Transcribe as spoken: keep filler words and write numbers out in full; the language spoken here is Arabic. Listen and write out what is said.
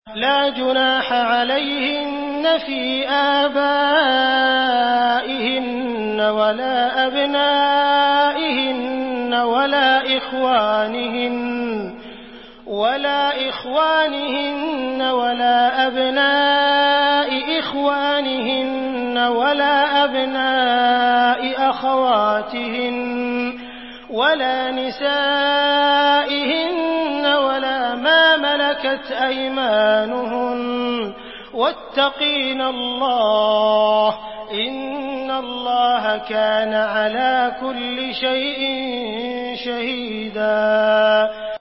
لا جناح عليهن في آبائهن ولا أبنائهن ولا إخوانهن ولا إخوانهن ولا أبناء إخوانهن ولا أبناء أخواتهن ولا نسائهن ولا ما ملكت أيمانهن واتقين الله إن الله كان على كل شيء شهيدا.